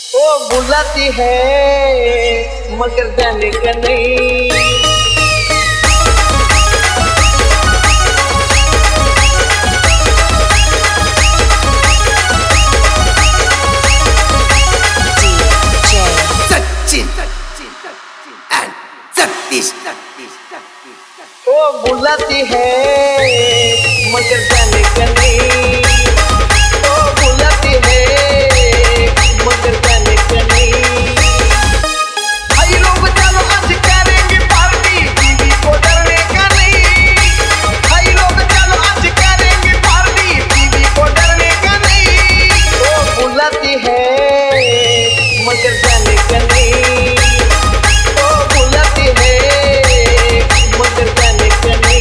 वो बुलाती है मगर जाने का नहीं। वो बुलाती है मगर जाने का नहीं। वो बुलाती है मगर जाने का नहीं। भाई लोग चलो आज करेंगे पार्टी, बीवी को डरने का नहीं। भाई लोग चलो आज करेंगे पार्टी, बीवी को डरने का नहीं। वो बुलाती है मगर जाने का नहीं। वो बुलाती है मगर जाने का नहीं।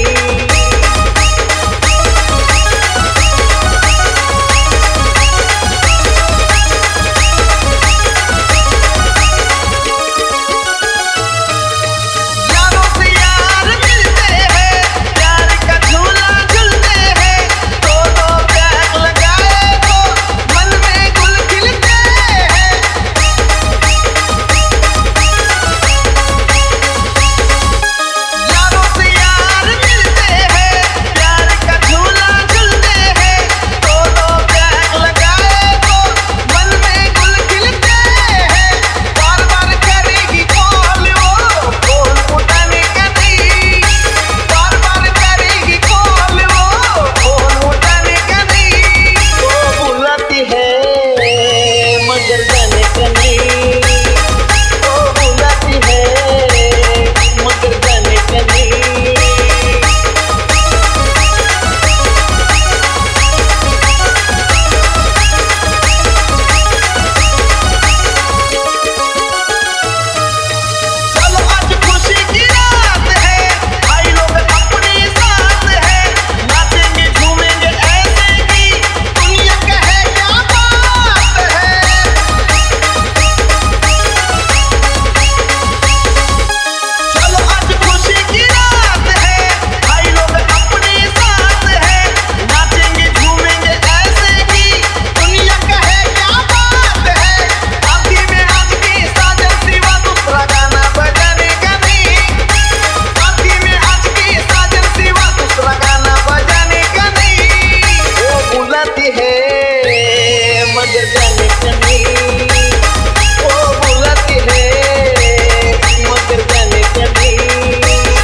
मगर जाने का नहीं। वो बुलाती है मगर जाने का नहीं।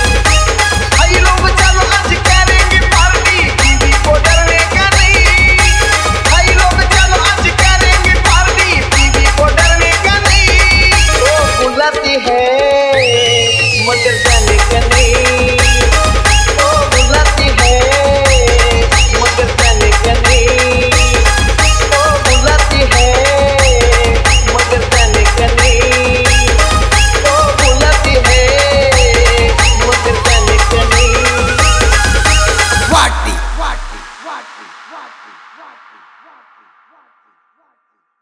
भाई लोग चलो आज करेंगे पार्टी, बीवी को डरने का नहीं। भाई लोग चलो आज करेंगे पार्टी, बीवी को डरने का नहीं। वो बुलाती है मगर जाने का नहीं।